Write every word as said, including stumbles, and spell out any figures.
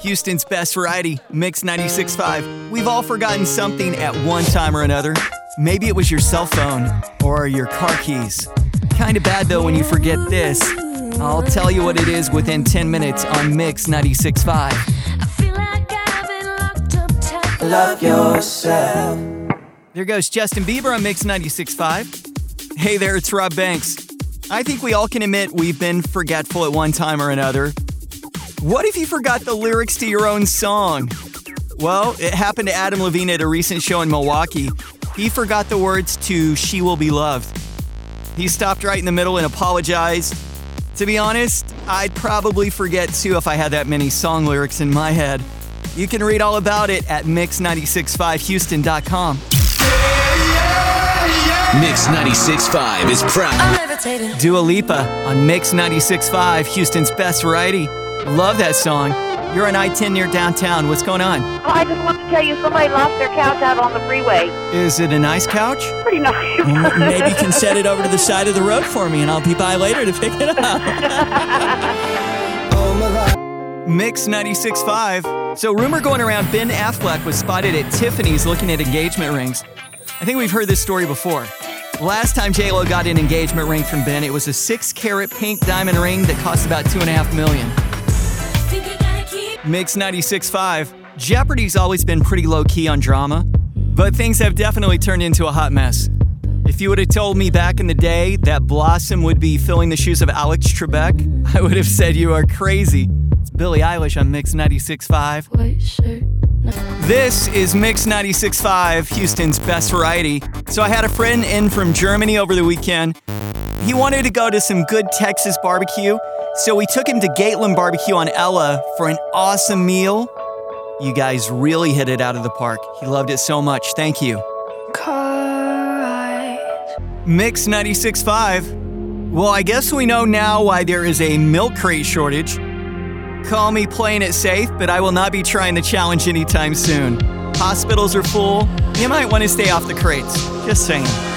Houston's best variety, Mix ninety-six point five. We've all forgotten something at one time or another. Maybe it was your cell phone or your car keys. Kinda bad though when you forget this. I'll tell you what it is within ten minutes on Mix ninety-six point five. I feel like I've been locked up tight. Love yourself. There goes Justin Bieber on Mix ninety-six point five. Hey there, it's Rob Banks. I think we all can admit we've been forgetful at one time or another. What if you forgot the lyrics to your own song? Well, it happened to Adam Levine at a recent show in Milwaukee. He forgot the words to She Will Be Loved. He stopped right in the middle and apologized. To be honest, I'd probably forget too if I had that many song lyrics in my head. You can read all about it at mix nine six five houston dot com. Mix ninety-six point five is proud. I'm levitating. Dua Lipa on Mix ninety-six point five, Houston's best variety. Love that song. You're on I ten near downtown. What's going on? Oh, I just want to tell you, somebody lost their couch out on the freeway. Is it a nice couch? Pretty nice. Well, maybe you can set it over to the side of the road for me and I'll be by later to pick it up. Mix ninety-six point five. So rumor going around, Ben Affleck was spotted at Tiffany's looking at engagement rings. I think we've heard this story before. Last time J Lo got an engagement ring from Ben, it was a six-carat pink diamond ring that cost about two and a half million. Mix ninety-six point five. Jeopardy's always been pretty low-key on drama, but things have definitely turned into a hot mess. If you would have told me back in the day that Blossom would be filling the shoes of Alex Trebek, I would have said you are crazy. It's Billie Eilish on Mix ninety-six point five. White shirt. This is Mix ninety-six point five, Houston's best variety. So I had a friend in from Germany over the weekend. He wanted to go to some good Texas barbecue, so we took him to Gatling Barbecue on Ella for an awesome meal. You guys really hit it out of the park. He loved it so much. Thank you. Car ride. Mix ninety-six point five. Well, I guess we know now why there is a milk crate shortage. Call me playing it safe, but I will not be trying the challenge anytime soon. Hospitals are full. You might want to stay off the crates. Just saying.